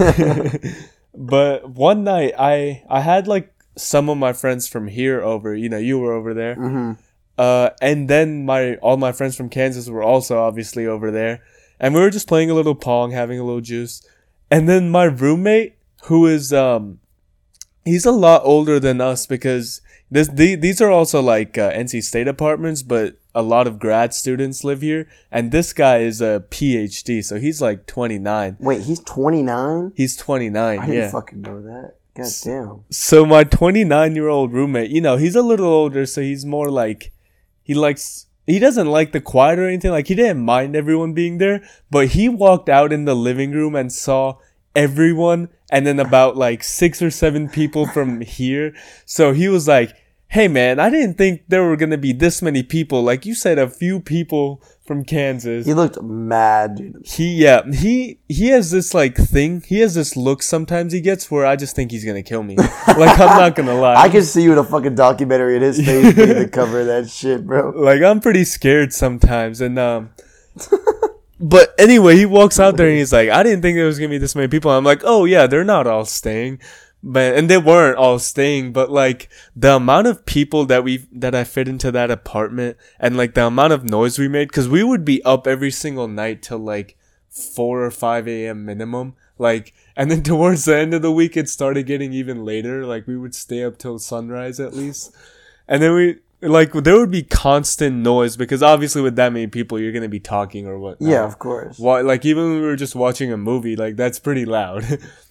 But one night I I had like some of my friends from here over, you know, you were over there. Mm-hmm. Uh, and then my all my friends from Kansas were also obviously over there, and we were just playing a little pong, having a little juice. And then my roommate, who is um, he's a lot older than us because this the, these are also like uh, N C State apartments, but a lot of grad students live here. And this guy is a P H D, so he's like twenty-nine. Wait, he's twenty-nine? He's twenty-nine. I didn't yeah. fucking know that. God damn. So my twenty-nine year old roommate, you know, he's a little older, so he's more like, he likes, he doesn't like the quiet or anything. Like, he didn't mind everyone being there, but he walked out in the living room and saw everyone, and then about like six or seven people from here. So he was like, "Hey man, I didn't think there were gonna be this many people. Like you said, a few people from Kansas." He looked mad, dude. He yeah he he has this like thing. He has this look sometimes he gets where I just think he's gonna kill me. Like, I'm not gonna lie. I can see you in a fucking documentary and his face being the cover of that shit, bro. Like, I'm pretty scared sometimes, and um. But anyway, he walks out there and he's like, "I didn't think there was gonna be this many people." I'm like, "Oh yeah, they're not all staying." But and they weren't all staying, but like the amount of people that we that I fit into that apartment, and like the amount of noise we made, because we would be up every single night till like four or five a.m. minimum. Like, and then towards the end of the week, it started getting even later. Like, we would stay up till sunrise at least, and then we like there would be constant noise because obviously with that many people, you're gonna be talking or what. Yeah, of course. What, like even when we were just watching a movie, like that's pretty loud.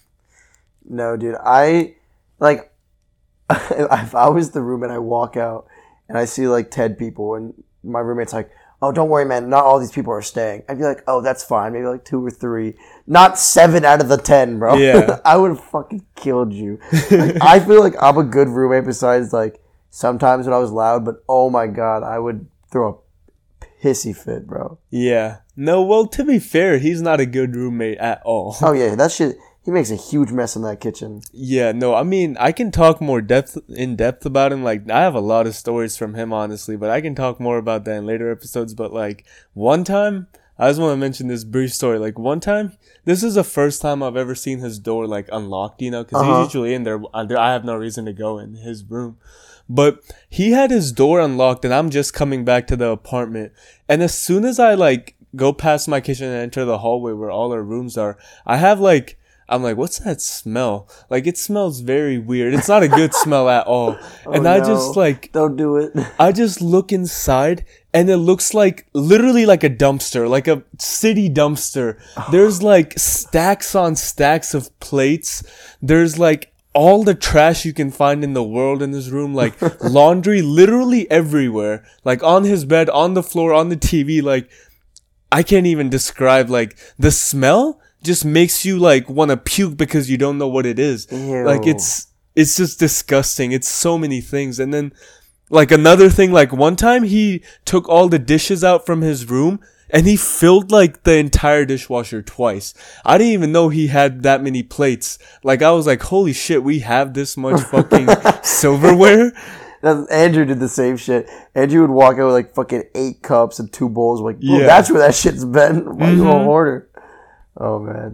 No, dude. I, like, if I was the roommate, I walk out and I see, like, ten people, and my roommate's like, oh, don't worry, man, not all these people are staying. I'd be like, oh, that's fine. Maybe like two or three. Not seven out of the ten, bro. Yeah. I would have fucking killed you. Like, I feel like I'm a good roommate besides, like, sometimes when I was loud, but oh my God, I would throw a pissy fit, bro. Yeah. No, well, to be fair, he's not a good roommate at all. Oh, yeah, that shit, he makes a huge mess in that kitchen. Yeah, no, I mean, I can talk more depth in depth about him. Like, I have a lot of stories from him, honestly, but I can talk more about that in later episodes. But, like, one time, I just want to mention this brief story. Like, one time, this is the first time I've ever seen his door, like, unlocked, you know, because Uh-huh. he's usually in there. I have no reason to go in his room. But he had his door unlocked, and I'm just coming back to the apartment. And as soon as I, like, go past my kitchen and enter the hallway where all our rooms are, I have, like, I'm like, what's that smell? Like, it smells very weird. It's not a good smell at all. Oh, and I no. just, like, Don't do it. I just look inside, and it looks like, literally like a dumpster, like a city dumpster. There's, like, stacks on stacks of plates. There's, like, all the trash you can find in the world in this room, like, laundry literally everywhere. Like, on his bed, on the floor, on the T V, like, I can't even describe, like, the smell just makes you, like, want to puke because you don't know what it is. Ew. Like, it's, it's just disgusting. It's so many things. And then, like, another thing, like, one time he took all the dishes out from his room and he filled, like, the entire dishwasher twice. I didn't even know he had that many plates. Like, I was like, holy shit, we have this much fucking silverware? Now, Andrew did the same shit. Andrew would walk out with like fucking eight cups and two bowls. Like, bro, Yeah. that's where that shit's been. Why you a Mhm. hoarder? Oh man.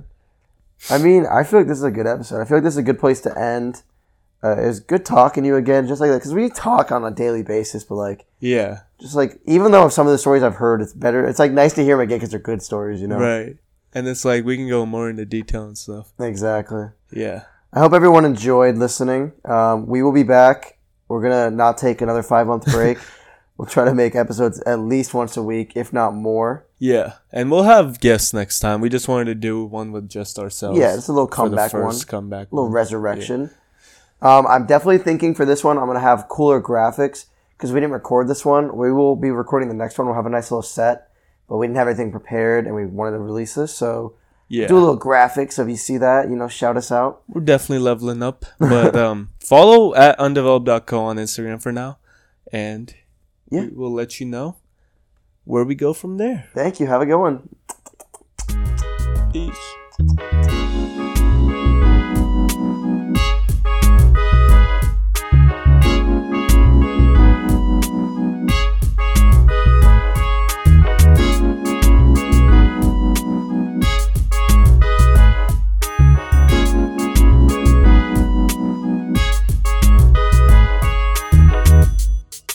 I mean, I feel like this is a good episode. I feel like this is a good place to end. Uh, it was good talking to you again, just like that, because we talk on a daily basis. But like, Yeah. just like, even though some of the stories I've heard, it's better. It's like nice to hear them again because they're good stories, you know. Right. And it's like, we can go more into detail and stuff. Exactly. Yeah. I hope everyone enjoyed listening. Um, we will be back. We're gonna not take another five month break. We'll try to make episodes at least once a week, if not more. Yeah. And we'll have guests next time. We just wanted to do one with just ourselves. Yeah, it's a little for the comeback one. first comeback A little one. resurrection. Um, I'm definitely thinking for this one, I'm gonna have cooler graphics because we didn't record this one. We will be recording the next one. We'll have a nice little set, but we didn't have everything prepared, and we wanted to release this, so Yeah. do a little graphics. So if you see that, you know, shout us out. We're definitely leveling up. But um, follow at undeveloped dot co on Instagram for now. And Yeah. we will let you know where we go from there. Thank you. Have a good one. Peace.